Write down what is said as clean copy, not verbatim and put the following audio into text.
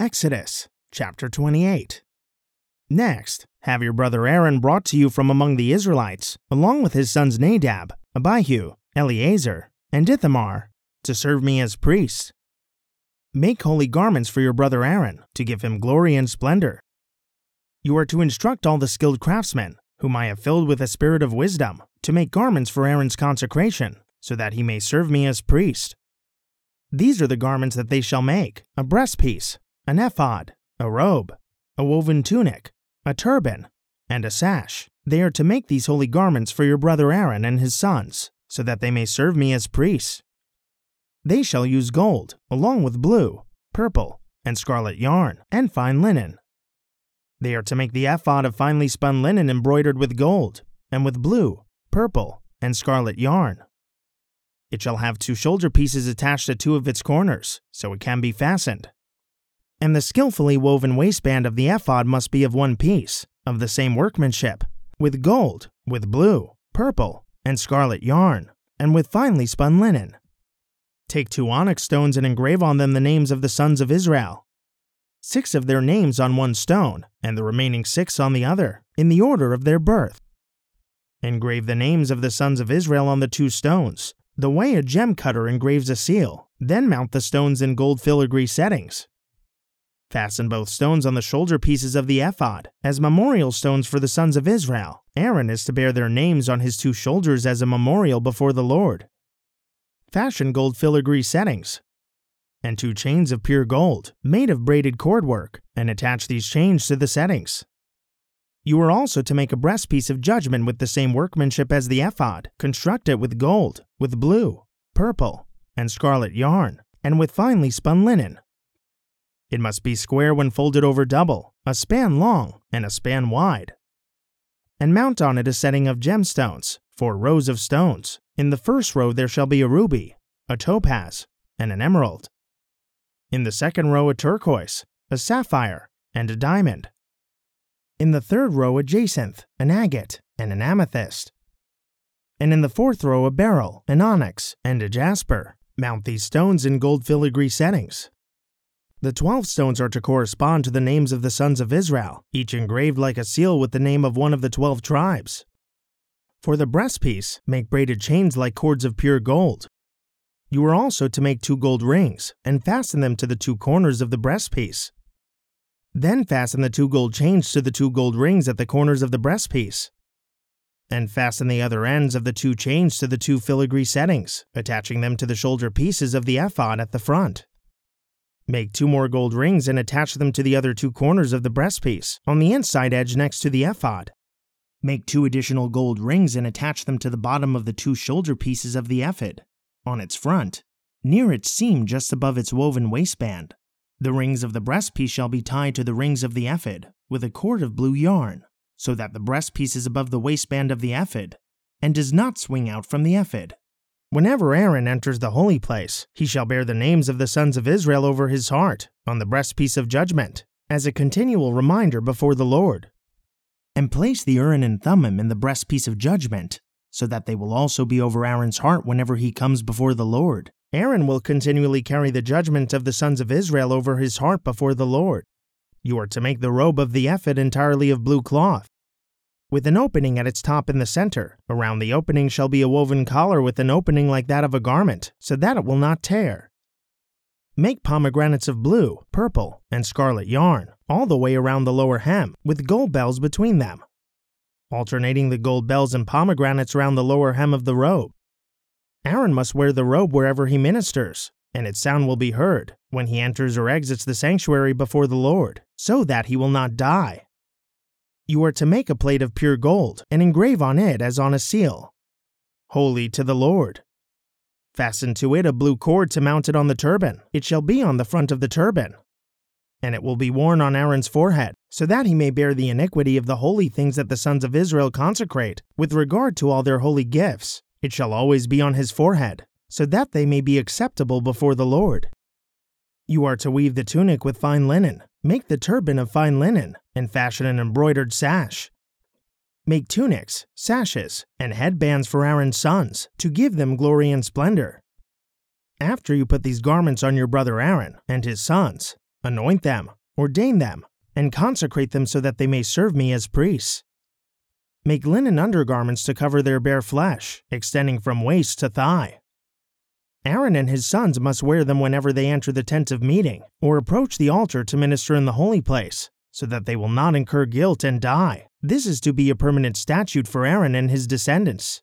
Exodus chapter 28. Next, have your brother Aaron brought to you from among the Israelites, along with his sons Nadab, Abihu, Eleazar, and Ithamar, to serve me as priests. Make holy garments for your brother Aaron, to give him glory and splendor. You are to instruct all the skilled craftsmen, whom I have filled with a spirit of wisdom, to make garments for Aaron's consecration, so that he may serve me as priest. These are the garments that they shall make: a breastpiece, an ephod, a robe, a woven tunic, a turban, and a sash. They are to make these holy garments for your brother Aaron and his sons, so that they may serve me as priests. They shall use gold, along with blue, purple, and scarlet yarn, and fine linen. They are to make the ephod of finely spun linen embroidered with gold, and with blue, purple, and scarlet yarn. It shall have 2 shoulder pieces attached at 2 of its corners, so it can be fastened. And the skillfully woven waistband of the ephod must be of 1 piece, of the same workmanship, with gold, with blue, purple, and scarlet yarn, and with finely spun linen. Take 2 onyx stones and engrave on them the names of the sons of Israel. 6 of their names on 1 stone, and the remaining 6 on the other, in the order of their birth. Engrave the names of the sons of Israel on the 2 stones, the way a gem cutter engraves a seal. Then mount the stones in gold filigree settings. Fasten both stones on the shoulder pieces of the ephod, as memorial stones for the sons of Israel. Aaron is to bear their names on his 2 shoulders as a memorial before the Lord. Fashion gold filigree settings, and 2 chains of pure gold, made of braided cordwork, and attach these chains to the settings. You are also to make a breastpiece of judgment with the same workmanship as the ephod. Construct it with gold, with blue, purple, and scarlet yarn, and with finely spun linen. It must be square when folded over double, a span long and a span wide. And mount on it a setting of gemstones, 4 rows of stones. In the first row there shall be a ruby, a topaz, and an emerald. In the second row a turquoise, a sapphire, and a diamond. In the third row a jacinth, an agate, and an amethyst. And in the fourth row a beryl, an onyx, and a jasper. Mount these stones in gold filigree settings. The 12 stones are to correspond to the names of the sons of Israel, each engraved like a seal with the name of one of the 12 tribes. For the breastpiece, make braided chains like cords of pure gold. You are also to make 2 gold rings, and fasten them to the 2 corners of the breastpiece. Then fasten the 2 gold chains to the 2 gold rings at the corners of the breastpiece. And fasten the other ends of the 2 chains to the 2 filigree settings, attaching them to the shoulder pieces of the ephod at the front. Make 2 more gold rings and attach them to the other 2 corners of the breastpiece, on the inside edge next to the ephod. Make 2 additional gold rings and attach them to the bottom of the 2 shoulder pieces of the ephod, on its front, near its seam just above its woven waistband. The rings of the breastpiece shall be tied to the rings of the ephod with a cord of blue yarn, so that the breastpiece is above the waistband of the ephod, and does not swing out from the ephod. Whenever Aaron enters the holy place, he shall bear the names of the sons of Israel over his heart, on the breastpiece of judgment, as a continual reminder before the Lord. And place the Urim and Thummim in the breastpiece of judgment, so that they will also be over Aaron's heart whenever he comes before the Lord. Aaron will continually carry the judgment of the sons of Israel over his heart before the Lord. You are to make the robe of the ephod entirely of blue cloth, with an opening at its top in the center. Around the opening shall be a woven collar with an opening like that of a garment, so that it will not tear. Make pomegranates of blue, purple, and scarlet yarn, all the way around the lower hem, with gold bells between them, alternating the gold bells and pomegranates around the lower hem of the robe. Aaron must wear the robe wherever he ministers, and its sound will be heard when he enters or exits the sanctuary before the Lord, so that he will not die. You are to make a plate of pure gold, and engrave on it as on a seal, "Holy to the Lord." Fasten to it a blue cord to mount it on the turban. It shall be on the front of the turban, and it will be worn on Aaron's forehead, so that he may bear the iniquity of the holy things that the sons of Israel consecrate, with regard to all their holy gifts. It shall always be on his forehead, so that they may be acceptable before the Lord. You are to weave the tunic with fine linen, make the turban of fine linen, and fashion an embroidered sash. Make tunics, sashes, and headbands for Aaron's sons, to give them glory and splendor. After you put these garments on your brother Aaron and his sons, anoint them, ordain them, and consecrate them so that they may serve me as priests. Make linen undergarments to cover their bare flesh, extending from waist to thigh. Aaron and his sons must wear them whenever they enter the tent of meeting or approach the altar to minister in the holy place, so that they will not incur guilt and die. This is to be a permanent statute for Aaron and his descendants.